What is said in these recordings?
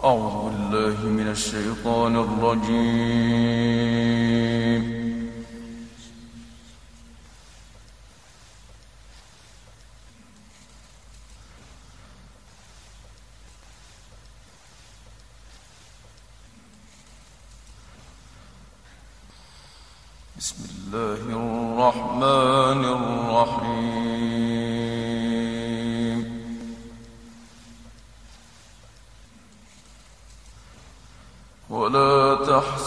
أعوذ بالله من الشيطان الرجيم. بسم الله الرحمن الرحيم. ولا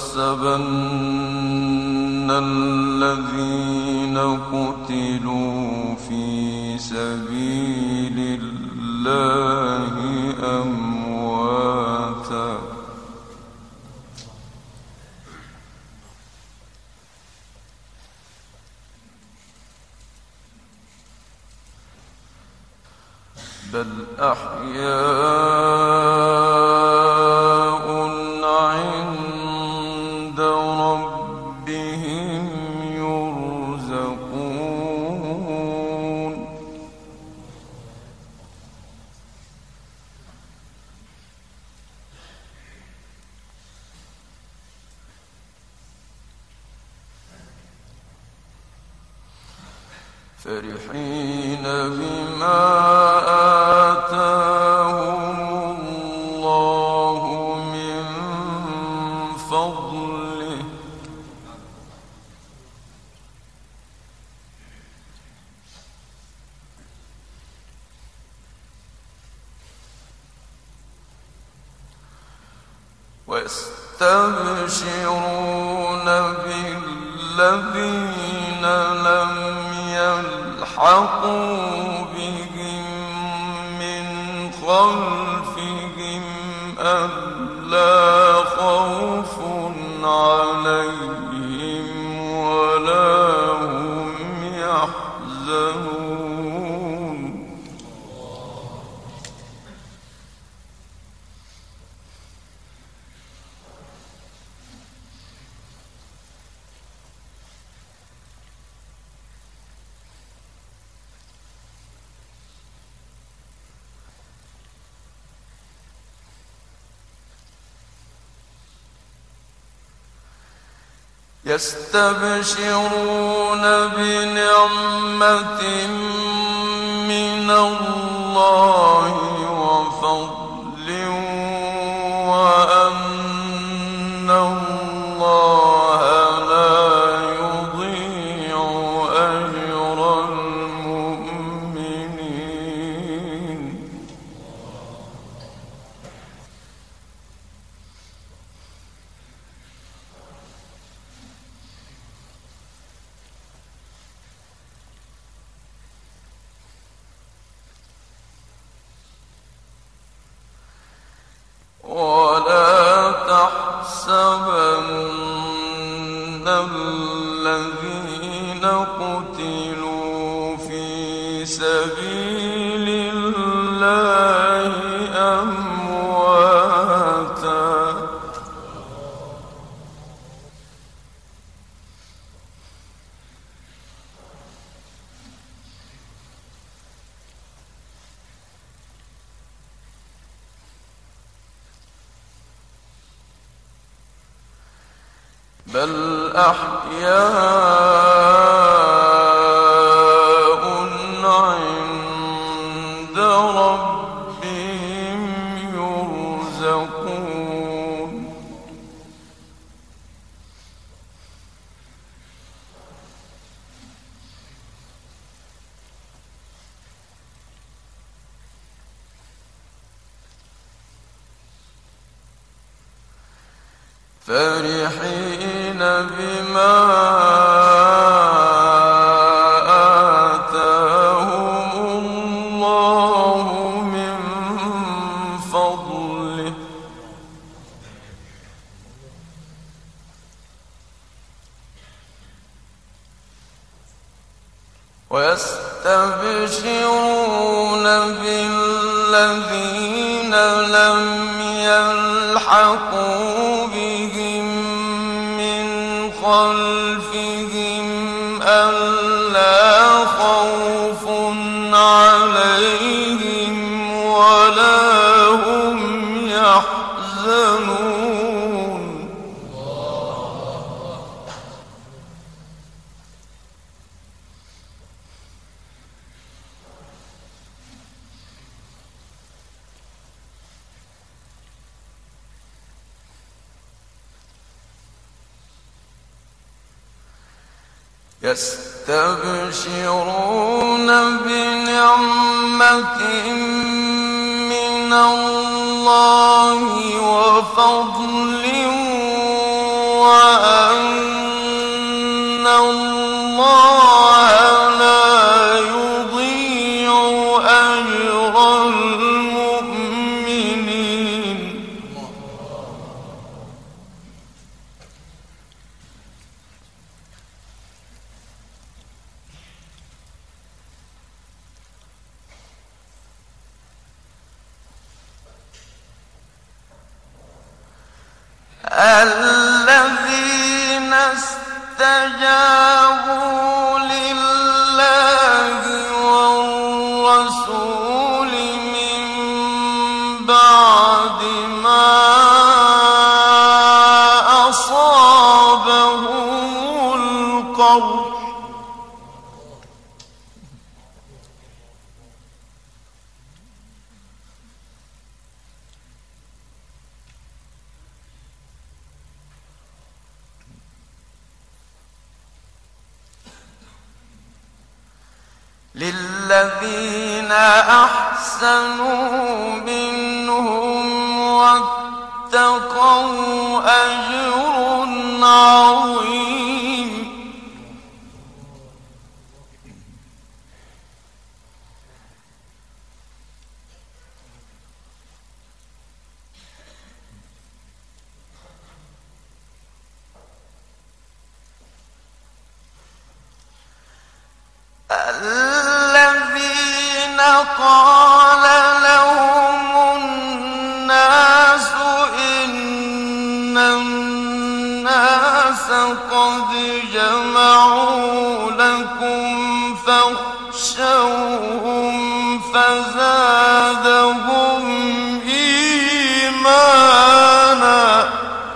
تحسبن الذين قتلوا في سبيل الله أمواتا بل أحياء عند ربهم يرزقون. فرحين بما آتاهم الله من فضله ويستبشرون بالذين لم يلحقوا بهم من خلفهم ألا خوف عليهم ولا هم يحزنون. يستبشرون بنعمة من الله وفضل وأن الله لا يضيع أجر المؤمنين. ولا تحسبن الذين قتلوا في سبيل الله أمواتا بل أحياء عند ربهم يرزقون. فرحين بما آتاهم الله من فضله ويستبشرون بالذين لم يلحقوا بهم من خلفهم ألا خوف عليهم ولا هم يحزنون. يحزنون يستبشرون بنعمة من الله وفضل وأن الله لا يضيع أجر المؤمنين الذين استجابوا لله والرسول من بعد ما أصابهم القرح للذين أحسنوا منهم واتقوا أجر عظيم الذين قال لهم الناس إن الناس قد جمعوا لكم فاخشوهم فزادهم إيمانا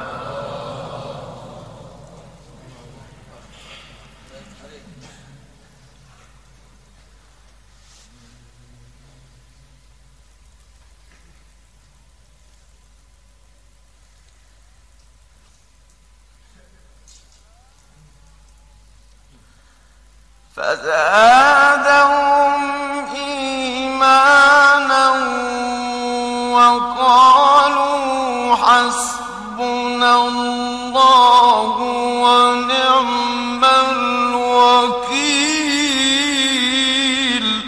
وقالوا حسبنا الله ونعم الوكيل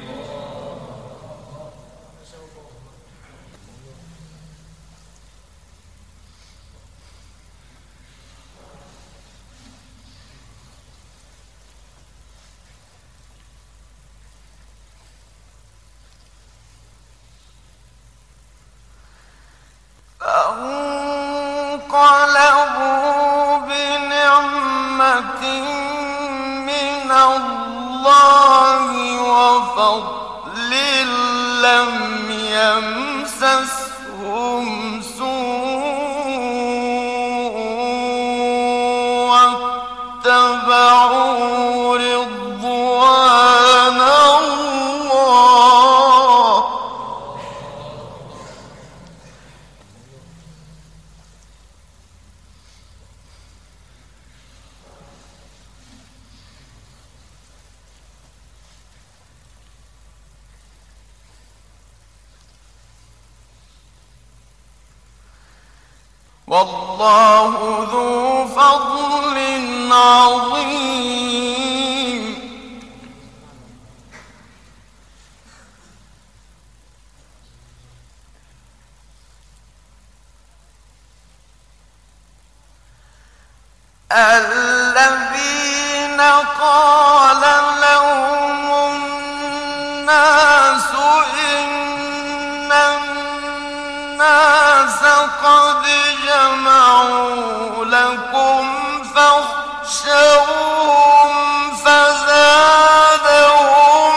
فانقلبوا بنعمة من الله وفضل لم يمسسهم سوء واتبعوا رضوان الله والله ذو فضل عظيم الذين قال لهم الناس إن الناس قد جمعوا لكم فاخشوهم فزادهم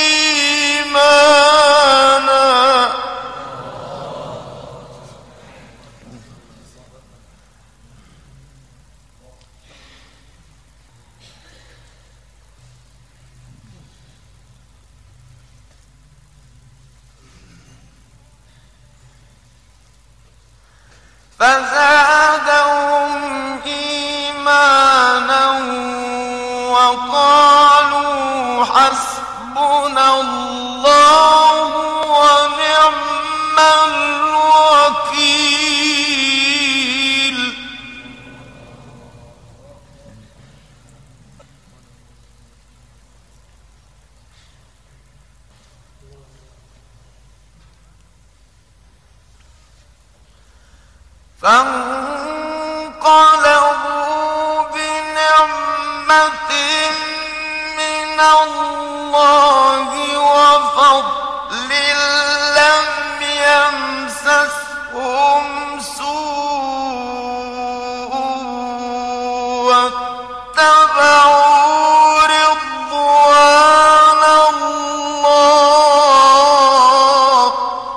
إيمانا فزادهم إيمانا وقالوا حسبنا الله ونعم الوكيل. فانقلبوا بنعمة من الله وفضل لم يمسسهم سوء واتبعوا رضوان الله.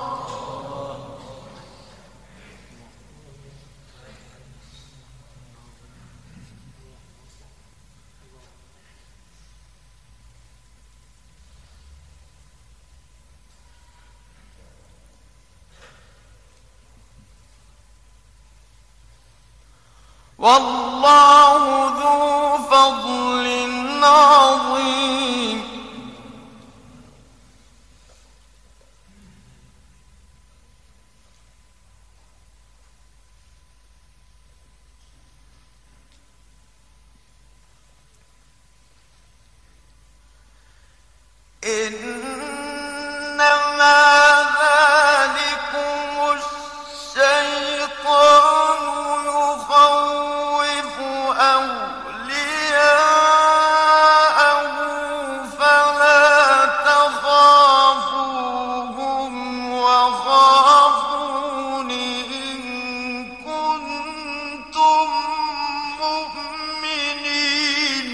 والله ذو فضل عظيم. إنما ذلكم الشيطان يخوف أولياءه فلا تخافوهم وخافون إن كنتم مؤمنين.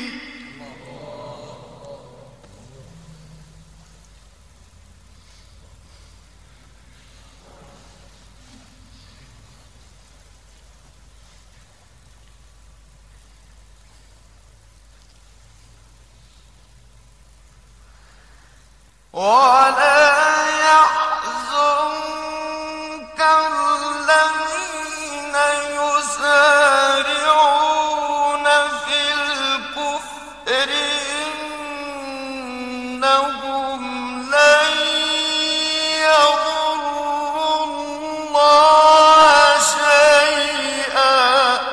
ولا يحزنك الذين يسارعون في الكفر إنهم لن يضروا الله شيئا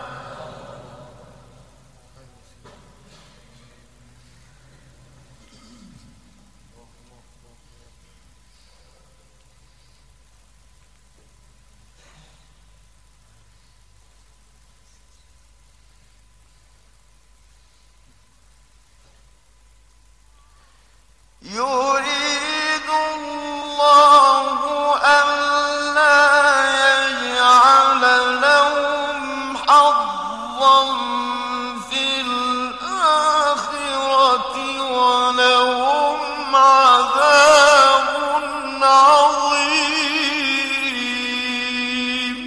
يريد الله ألا يجعل لهم حظا في الآخرة ولهم عذاب عظيم.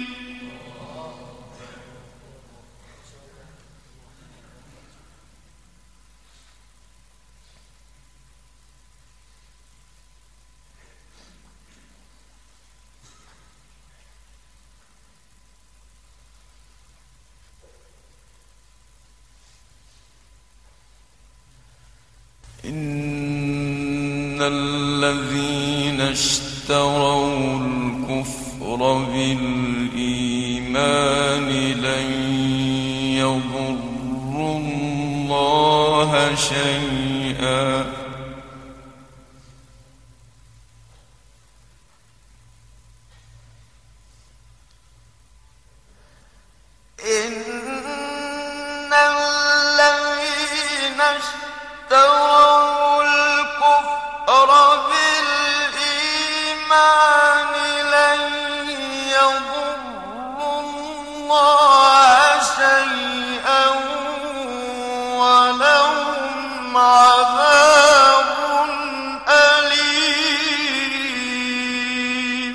إن الذين اشتروا الكفر بالإيمان لن يضروا الله شيئا إن الذين اشتروا الكفر بالإيمان لن يضروا الله شيئا ولهم عذاب أليم.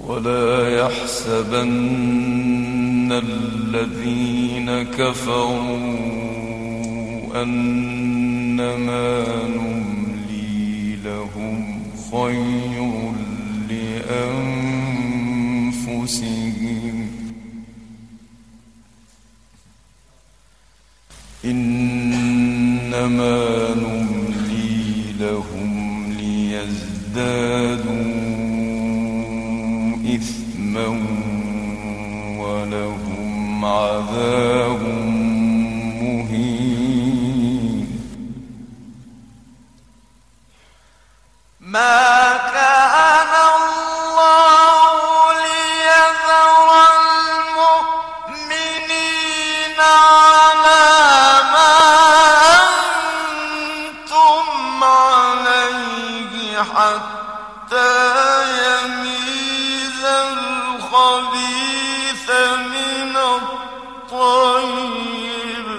ولا يحسبن الذين كفروا أنما نملي لهم خير لأنفسهم إنما نملي لهم ليزدادوا إثما ولهم عذاب مهين. ما كان الله ليذر المؤمنين على ما أنتم عليه حتى يميز الخبيث من الطيب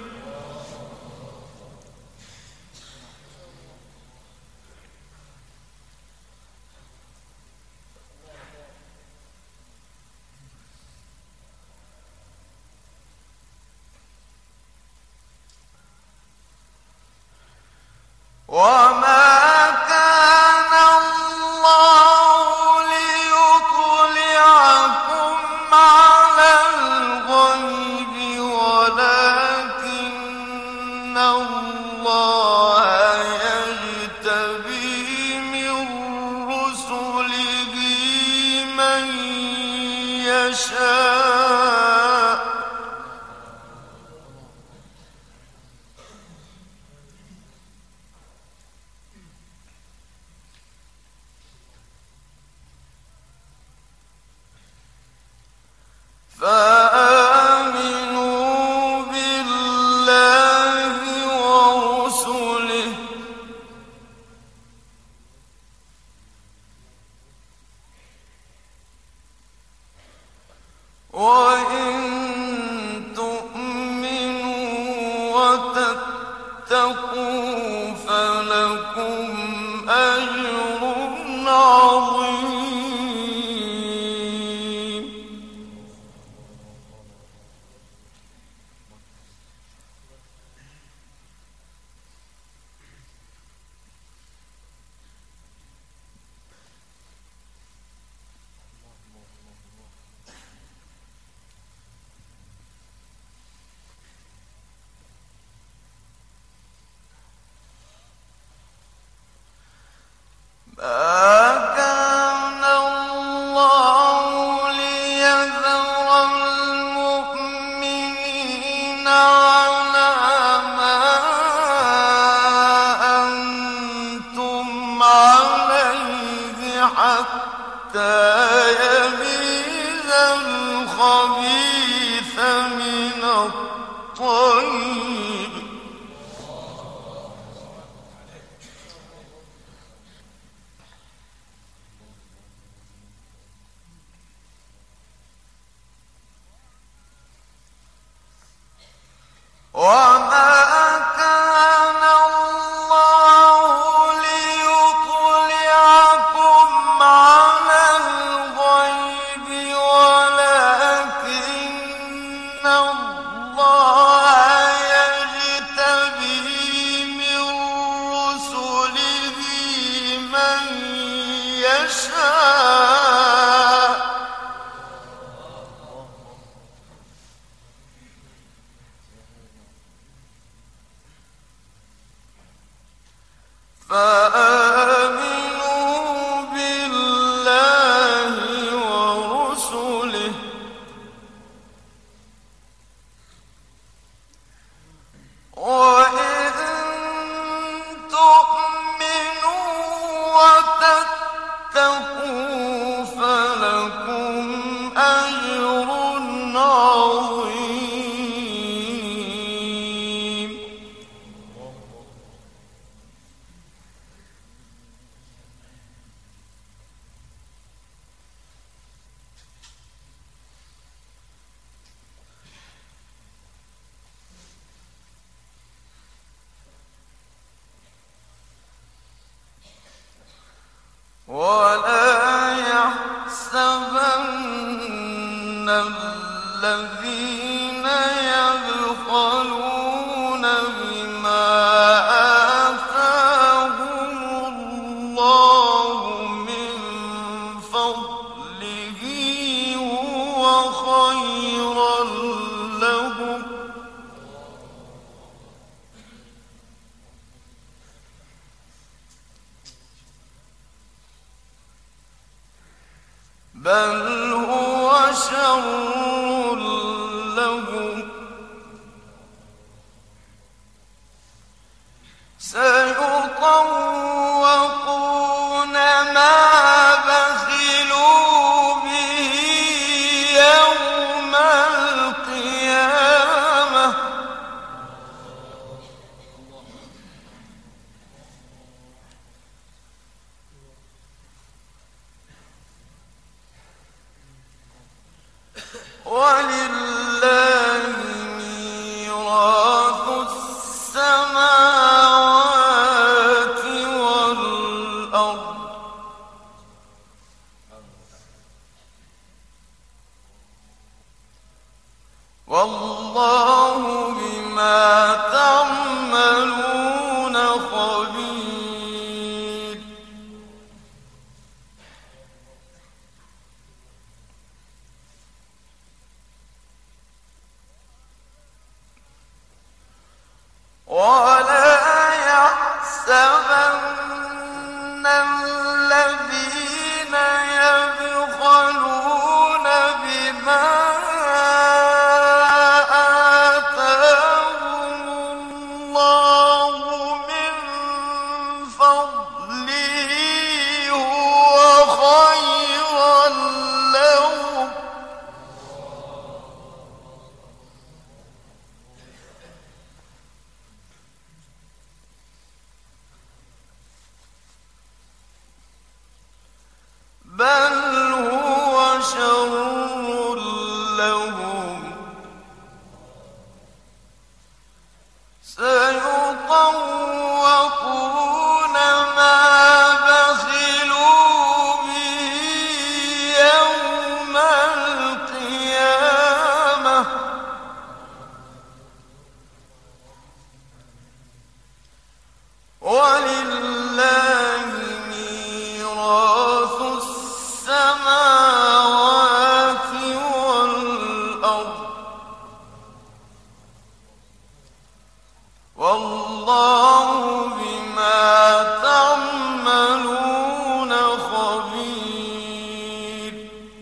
وما كان الله ليطلعكم على الغيب ولكن الله يجتبي من رسله من يشاء فآمنوا بالله ورسله وإن تؤمنوا وتتقوا فلكم أجر عظيم. ما كان الله ليذر المؤمنين على ما أنتم عليه حتى يميز الخبيث من الطيب وما كان الله ليطلعكم على الغيب ولكن الله يجتبي من رسله من يشاء فآمنوا بالله ورسله وإن تؤمنوا وتتقوا فلكم أجر عظيم. ولا يحسب بل هو شر لهم سيطوقون ما بخلوا به يوم القيامة ولله ميراث السماوات والأرض والله بما تعملون خبير ولا يحسبن الذين يبخلون بما آتاهم الله من فضله هو خيرا لهم بل هو شر لهم سيطوقون ما بخلوا به يوم القيامة ولله ميراث السماوات والأرض والله بما تعملون خبير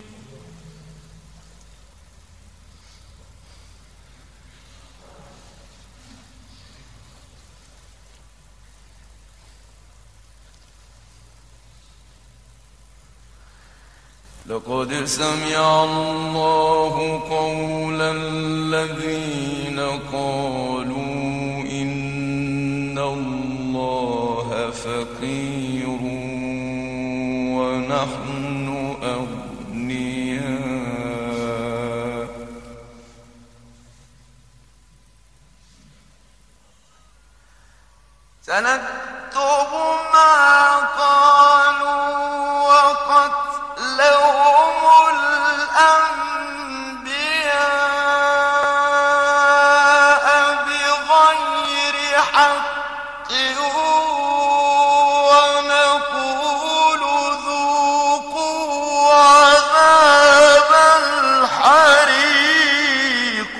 لقد سمع الله قول الذين قالوا إن الله فقير ونحن أغنياء سنكتب ما قالوا وقتلهم الأنبياء بغير حق ونقول ذوقوا عذاب الحريق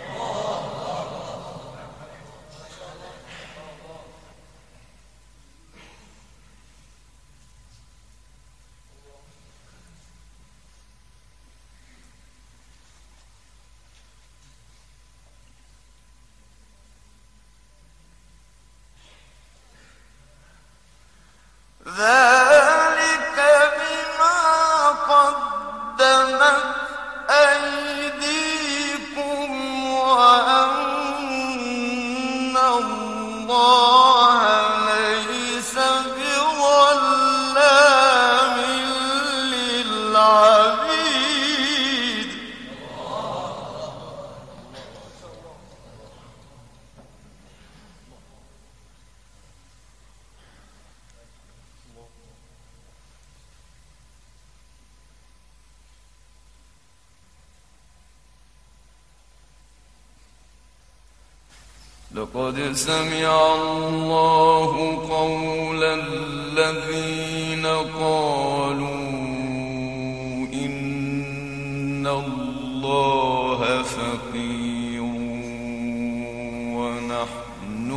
ذلك بما قدمت أيديكم وأن الله ليس بظلام للعبيد لقد سمع الله قول الذين قالوا إن الله فقير ونحن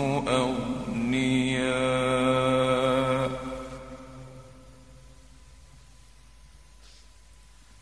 أغنياء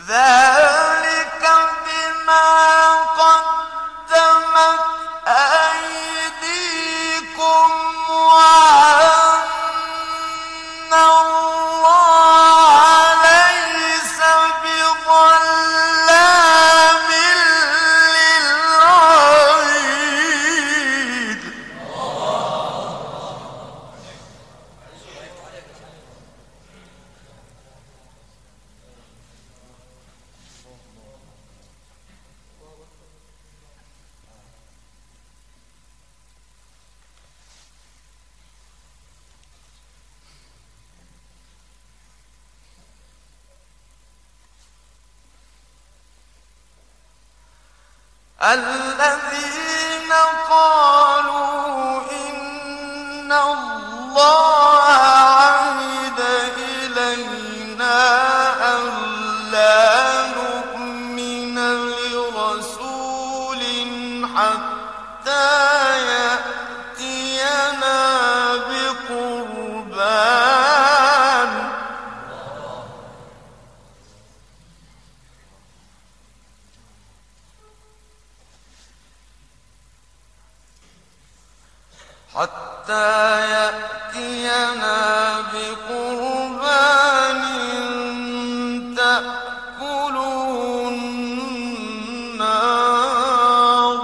ذلك بما قدمت أيديكم وأن الله ليس بظلام للعبيد. الذين قالوا إن الله عهد إلينا ألا نؤمن لرسول حتى يأتينا بقربان تأكله النار.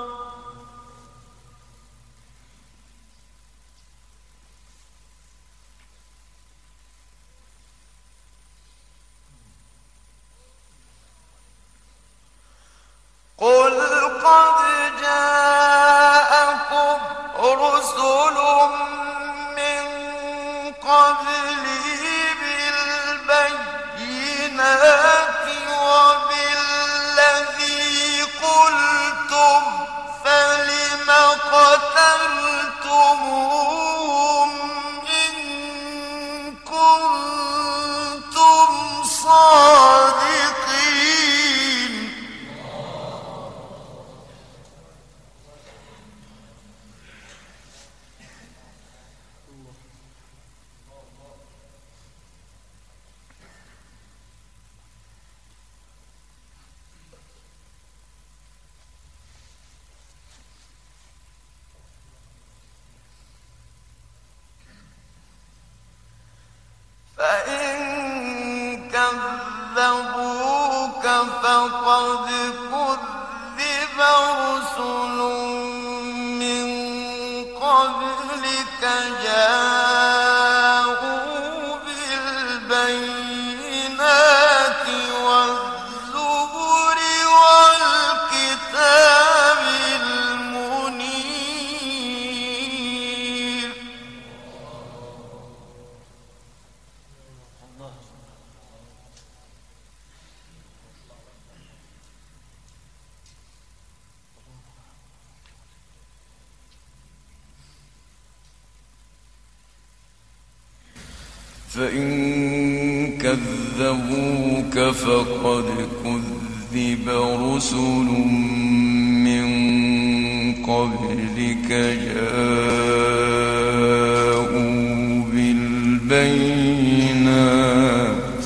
قل قد جاءكم رسل من قبلي بالبينات وبالذي قلتم فلم قتلتموهم إن كنتم صادقين. فإن كذبوك فقد كذب رسل من قبلك جاءوا بالبينات والزبر والكتاب المنير. فإن كذبوك فقد كذب رسل من قبلك جاءوا بالبينات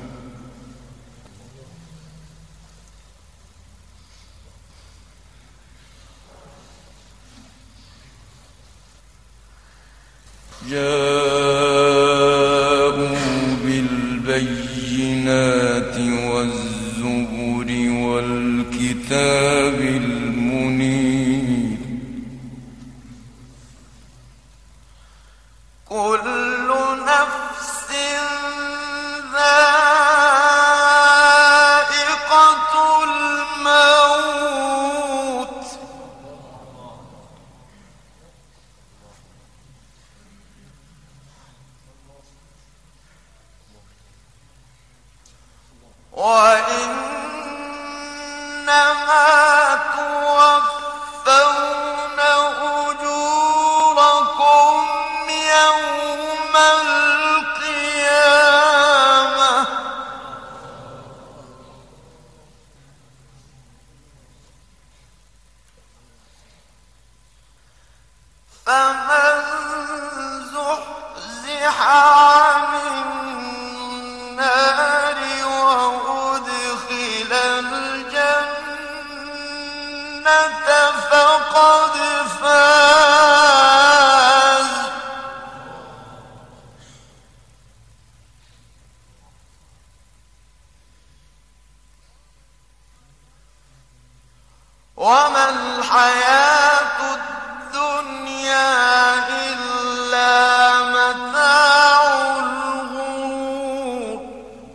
والزبر والكتاب المنير. كل نفس ذائقة الموت وإنما توفون أجوركم يوم القيامة فمن زحزح عن النار وأدخل وما الحياة الدنيا إلا متاع الغرور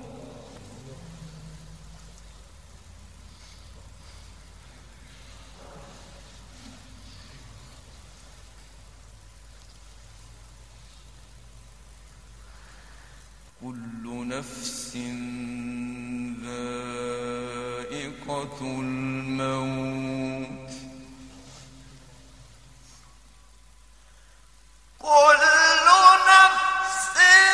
كل نفس ذائقة الموت كل نفس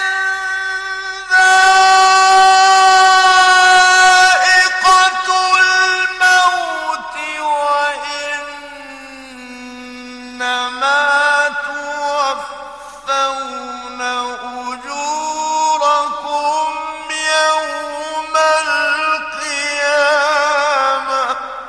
ذائقة الموت وإنما توفون أجوركم يوم القيامة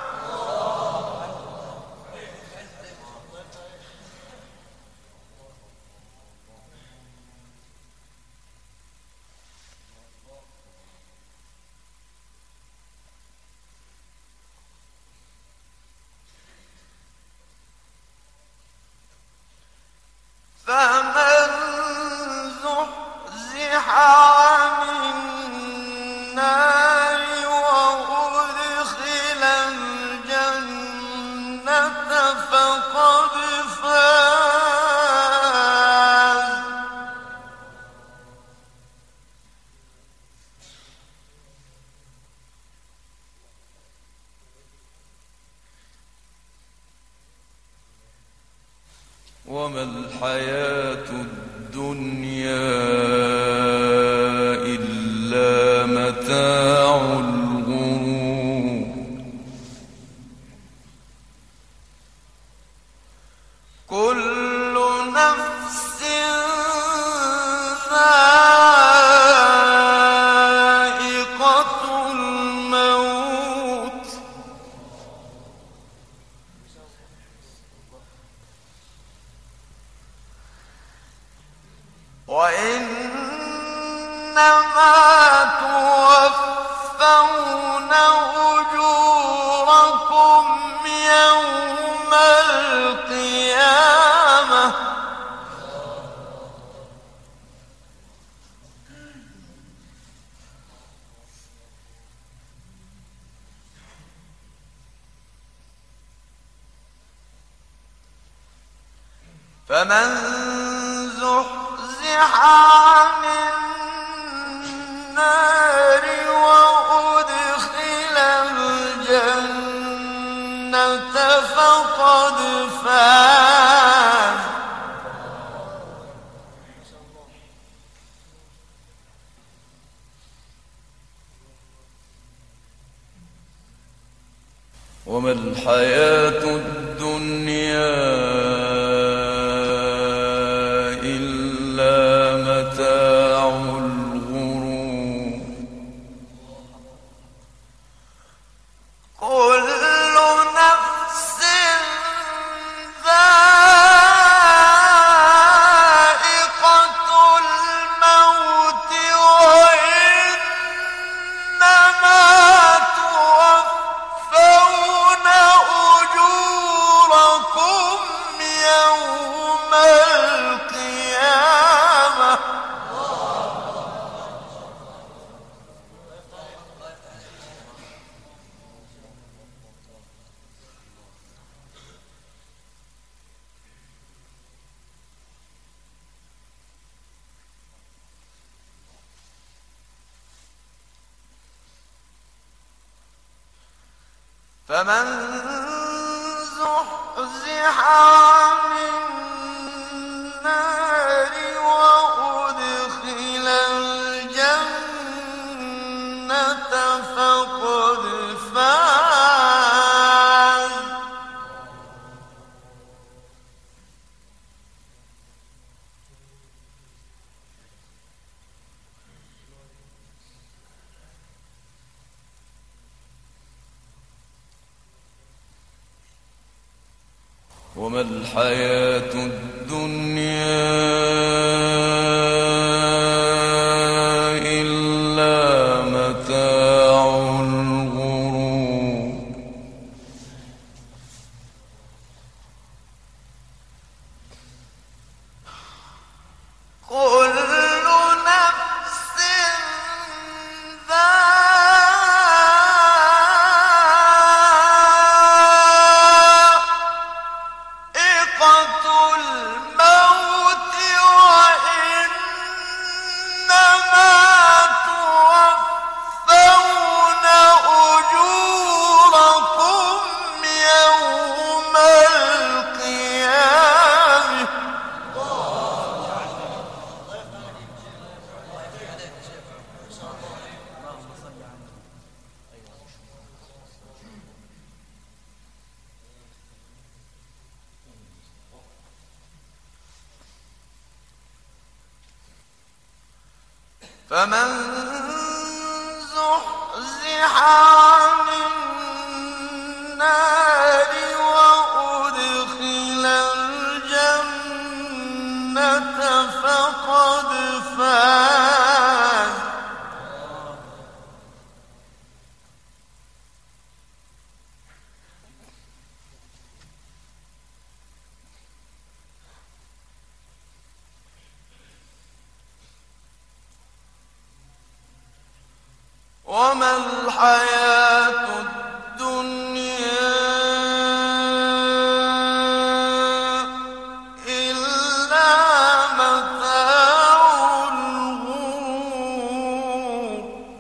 فمن زحزح عن النار وأدخل الجنة فقد فاز وما الحياة الدنيا إلا متاع الغرور كل نفس ذائقة الموت وإنما توفون أجوركم يوم القيامة فمن زحزح عن النار وأدخل الجنة فقد فاز وما الحياة الدنيا إلا متاع الغرور كل نفس ذائقة الموت وإنما توفون أجوركم يوم القيامة فمن زحزح عن النار وأدخل الجنة فقد فاز وما الحياة الدنيا إلا متاع الغرور فمن زحزح عن النار وأدخل الجنة فقد فاز. وما الحياة الدنيا إلا متاع الغرور.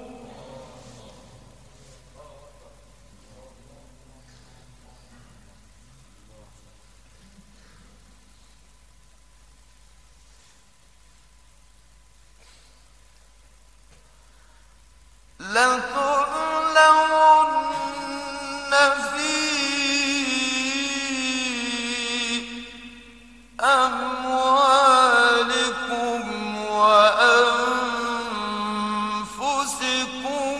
لتبلغن في أموالكم وأنفسكم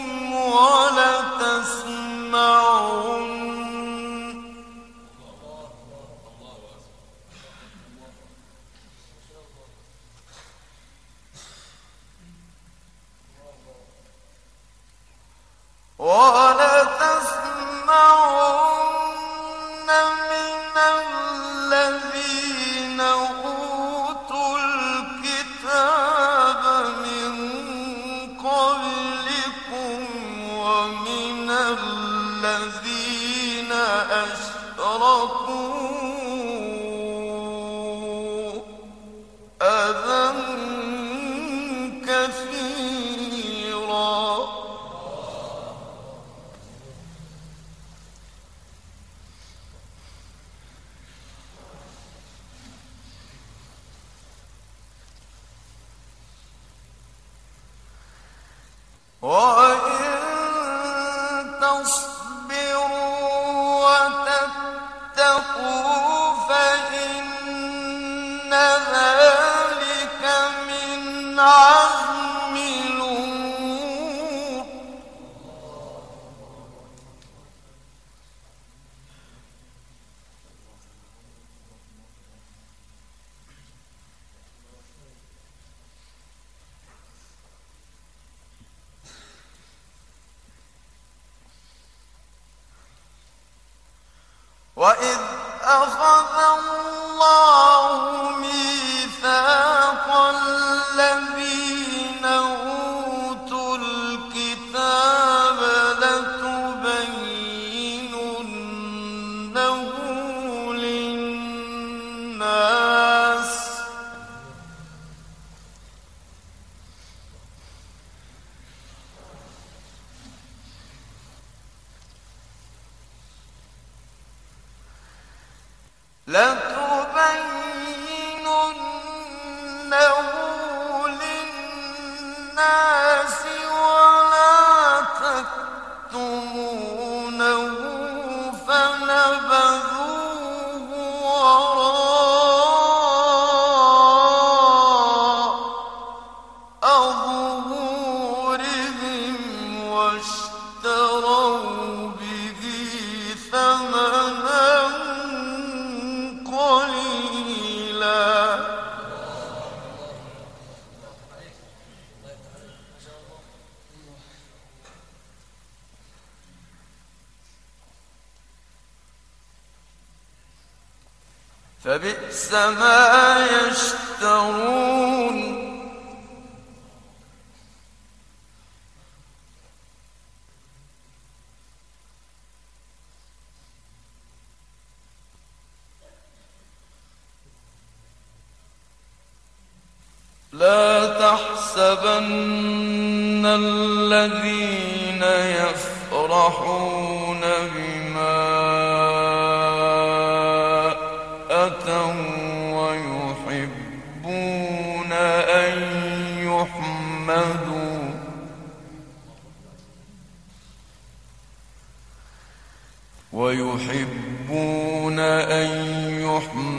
ولتسمعن من الذين أوتوا الكتاب من قبلكم ومن الذين أشركوا أذى كثيرا. وإن تصبروا وتتقوا فإن ذلك من عزم الأمور. وإذ أخذ الله ميثاق الذين أوتوا الكتاب لتبيننه للناس ولا تكتمونه فنبذوه وراء ظهورهم واشتروا به ثمنا قليلا. فبئس ما يشترون. لا تحسبن الذين يفرحون بما أتوا ويحبون أن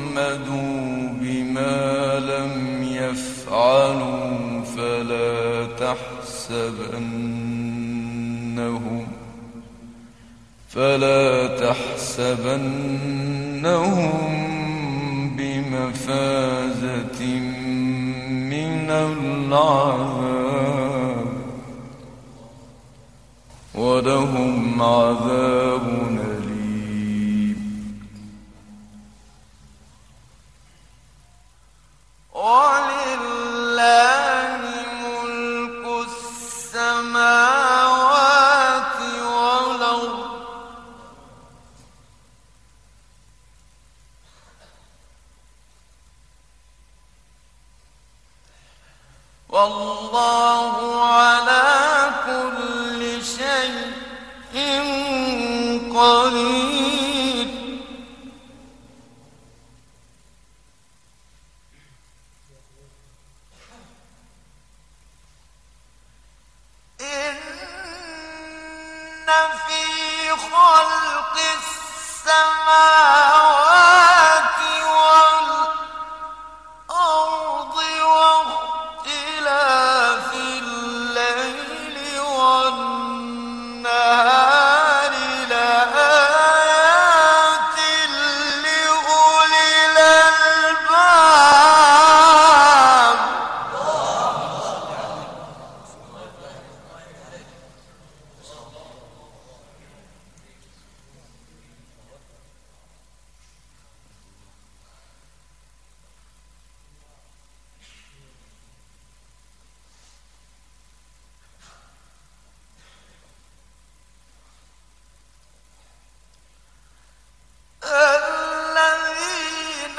يحمدوا بما لم يفعلوا فلا تحسبنهم بمفازة من العذاب ولهم عذاب أليم ولله ملك السماوات والأرض والله على كل شيء قدير إن في خلق السماوات والأرض واختلاف الليل والنهار لآيات لأولي الألباب الذين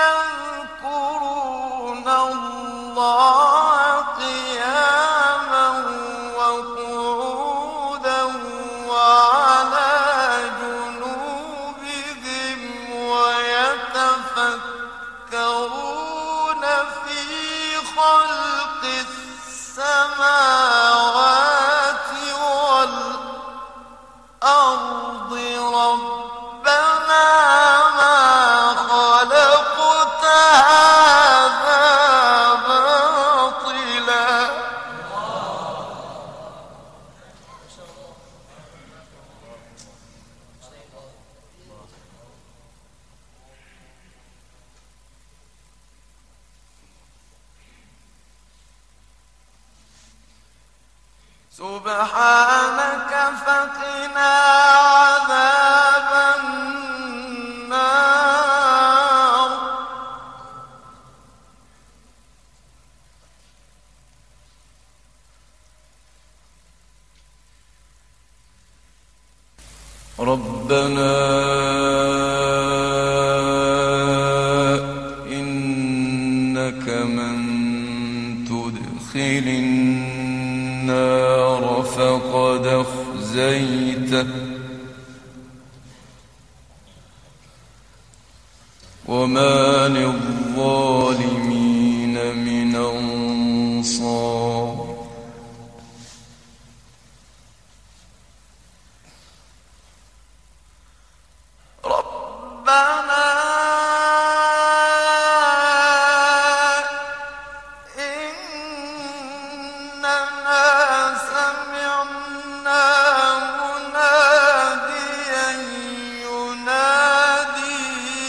يذكرون الله قياما وقعودا وعلى جنوبهم ويتفكرون في خلق السماوات والأرض ربنا ما خلقت هذا باطلا سبحانك فقنا عذاب النار ربنا إنك من تدخل النار فقد أخزيته وما للظالمين من أنصار ربنا إننا سمعنا مناديا ينادي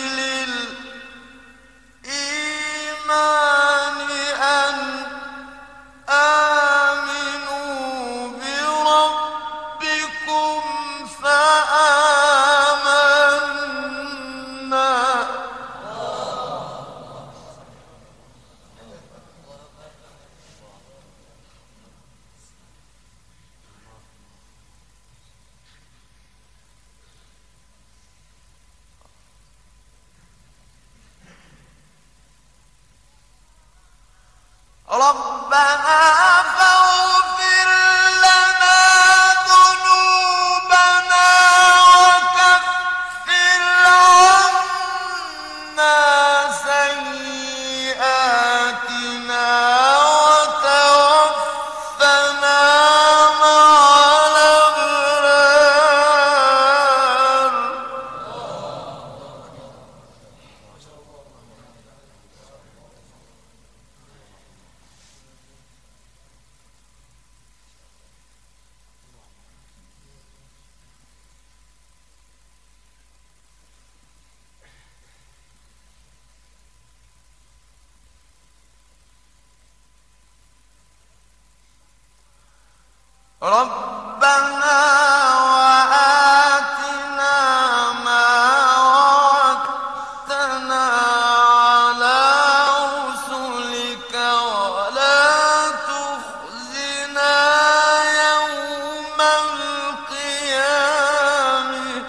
للإيمان أن آمنوا بربكم فآمنا ربنا فاغفر لنا ذنوبنا وكفر عنا سيئاتنا وتوفنا مع الأبرار ربنا وآتنا ما وعدتنا على رسلك ولا تخزنا يوم القيامة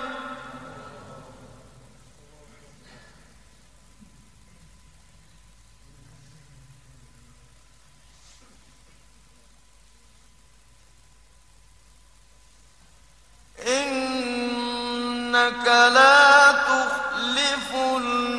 إنك لا تخلف